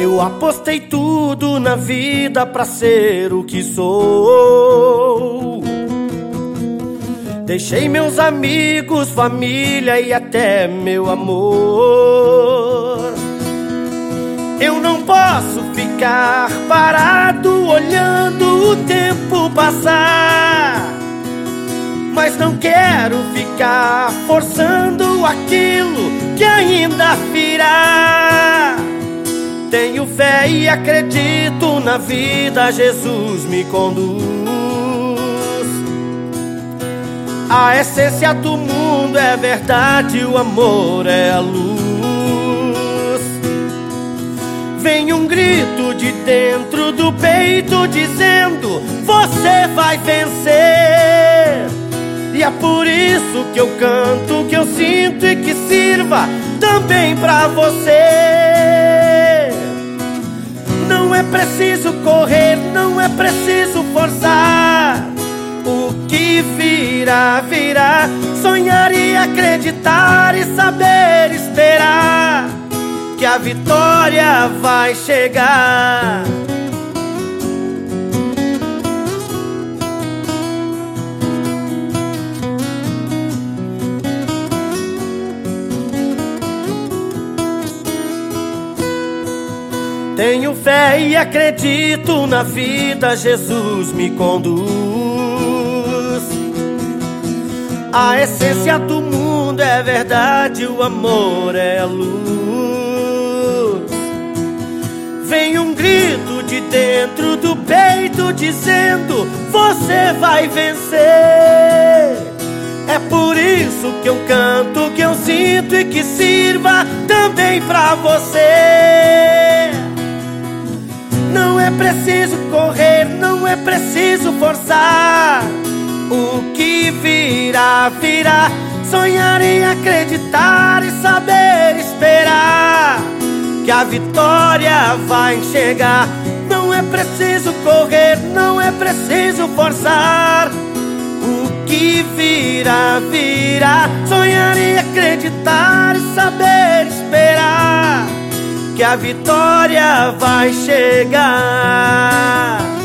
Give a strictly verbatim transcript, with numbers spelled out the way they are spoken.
Eu apostei tudo na vida pra ser o que sou. Deixei meus amigos, família e até meu amor. Eu não posso ficar parado olhando o tempo passar, mas não quero ficar forçando aquilo que ainda virá. Tenho fé e acredito na vida, Jesus me conduz. A essência do mundo é verdade, o amor é a luz. Vem um grito de dentro do peito dizendo: você vai vencer. E é por isso que eu canto, que eu sinto e que sirva também pra você. Não é preciso correr, não é preciso forçar. O que virá, virá. Sonhar e acreditar e saber esperar que a vitória vai chegar. Tenho fé e acredito na vida, Jesus me conduz. A essência do mundo é verdade, o amor é a luz. Vem um grito de dentro do peito dizendo: você vai vencer. É por isso que eu canto, que eu sinto e que sirva também pra você. Não é preciso correr, não é preciso forçar. O que virá, virá. Sonhar e acreditar e saber esperar que a vitória vai chegar. Não é preciso correr, não é preciso forçar. O que virá, virá. Sonhar e acreditar e saber esperar que a vitória vai chegar.